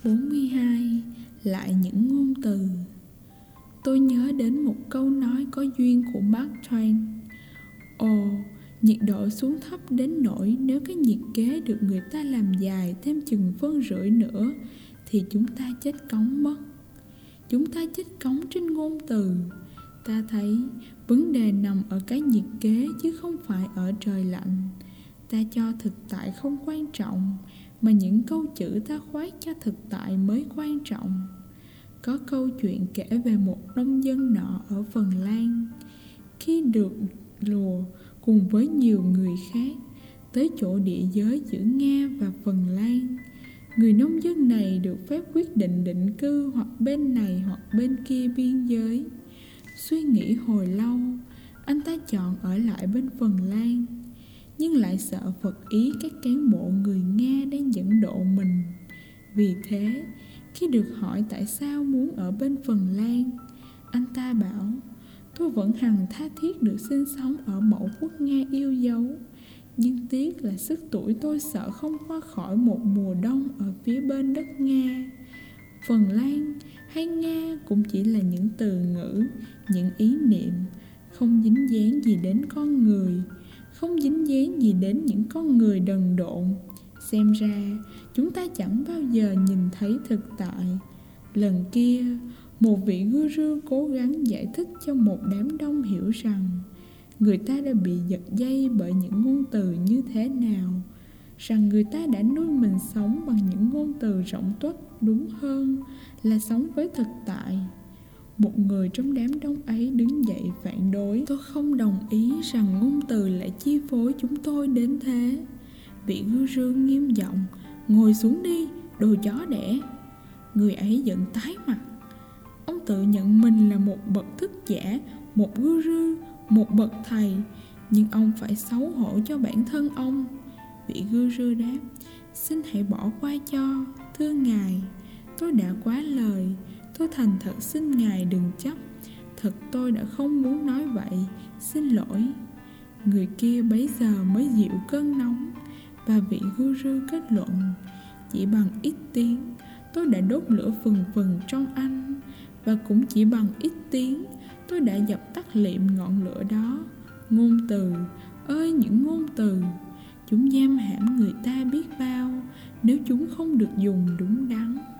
42. Lại những ngôn từ. Tôi nhớ đến một câu nói có duyên của Mark Twain. Ồ, nhiệt độ xuống thấp đến nỗi nếu cái nhiệt kế được người ta làm dài thêm chừng phân rưỡi nữa thì chúng ta chết cóng mất. Chúng ta chết cóng trên ngôn từ. Ta thấy vấn đề nằm ở cái nhiệt kế chứ không phải ở trời lạnh. Ta cho thực tại không quan trọng, mà những câu chữ ta khoác cho thực tại mới quan trọng. Có câu chuyện kể về một nông dân nọ ở Phần Lan. Khi được lùa cùng với nhiều người khác tới chỗ địa giới giữa Nga và Phần Lan, người nông dân này được phép quyết định định cư hoặc bên này hoặc bên kia biên giới. Suy nghĩ hồi lâu, anh ta chọn ở lại bên Phần Lan, nhưng lại sợ phật ý các cán bộ người Nga đang dẫn độ mình. Vì thế, khi được hỏi tại sao muốn ở bên Phần Lan, anh ta bảo: tôi vẫn hằng tha thiết được sinh sống ở mẫu quốc Nga yêu dấu, nhưng tiếc là sức tuổi tôi sợ không qua khỏi một mùa đông ở phía bên đất Nga. Phần Lan hay Nga cũng chỉ là những từ ngữ, những ý niệm, không dính dáng gì đến con người, không dính dáng gì đến những con người đần độn. Xem ra chúng ta chẳng bao giờ nhìn thấy thực tại. Lần kia, một vị guru cố gắng giải thích cho một đám đông hiểu rằng người ta đã bị giật dây bởi những ngôn từ như thế nào, rằng người ta đã nuôi mình sống bằng những ngôn từ rộng tuếch, đúng hơn là sống với thực tại. Một người trong đám đông ấy đứng dậy phản đối: tôi không đồng ý rằng ngôn từ lại chi phối chúng tôi đến thế. Vị guru nghiêm giọng: ngồi xuống đi, đồ chó đẻ. Người ấy giận tái mặt. Ông tự nhận mình là một bậc thức giả, một guru, một bậc thầy, nhưng ông phải xấu hổ cho bản thân ông. Vị guru đáp: xin hãy bỏ qua cho, thưa ngài. Tôi đã quá lời. Tôi thành thật xin ngài đừng trách. Thật tôi đã không muốn nói vậy. Xin lỗi. Người kia bấy giờ mới dịu cơn nóng, và vị guru kết luận: chỉ bằng ít tiếng tôi đã đốt lửa phừng phừng trong anh, và cũng chỉ bằng ít tiếng tôi đã dập tắt liệm ngọn lửa đó. Ngôn từ ơi những ngôn từ, chúng giam hãm người ta biết bao nếu chúng không được dùng đúng đắn.